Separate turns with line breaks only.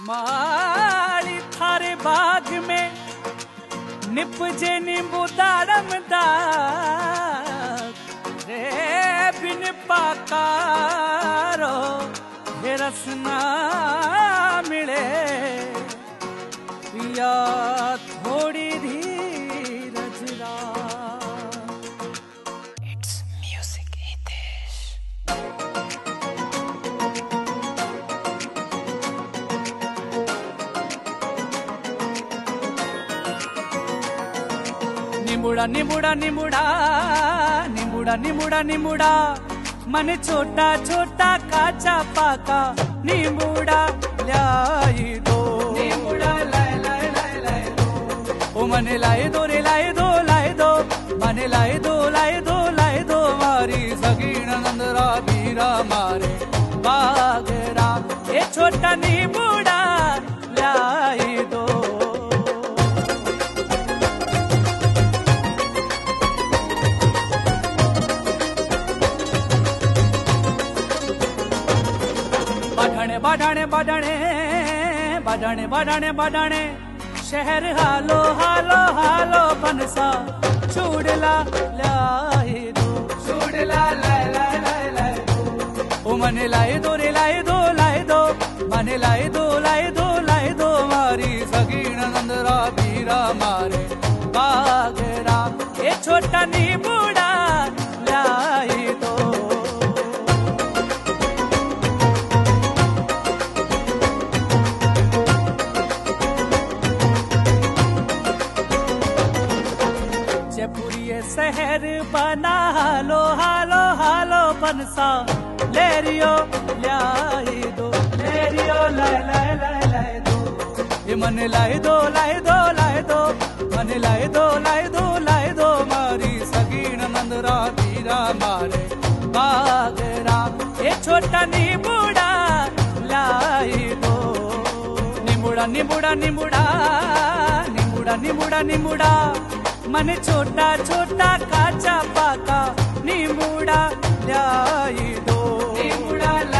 माली थारे बाग में निपजे नींबू दाड़म दाग रे बिन पाकारो हे रसना मिले या थोड़ी धीरज इट्स म्यूजिक हितेश। निमुड़ा निमुड़ा निमुड़ा निमुड़ा निमुड़ा निमुड़ा मन छोटा छोटा काचा पाका निमुड़ा लाई दो निमुड़ा लाए लाए लाए लाए दो ओ मने लाए दो रे लाए दो मने लाए दो मारी सगीन नंदरा बीरा मारे बागरा ये छोटा निमुड़ा लाई दो। बाडाने बाडाने बाडाने बाडाने बाडाने शहर हालो हालो हालो बनसा चूड़ला लाई दो चूड़ला लाई लाई लाई लाई दो ओ मने लाई दो रे लाई दो मने लाई दो मारी सगीन नंदरा बीरा मारे बागरा ये छोटा निमुड़ा लाई दो। शहर बना हालो हालो हालो बनसा लेरियो लाई दो लेरियो लाए लाए लाए लाए दो ये मने लाई दो मने लाई दो मारी सगीन नंदरा बीरा मारे बागरा ये छोटा निमुड़ा लाई दो निमुड़ा निमुड़ा निमुड़ा निमुड़ा निमुड़ा निमुड़ा मन छोटा छोटा काचा पाका निमुड़ा लाई दो निमुड़ा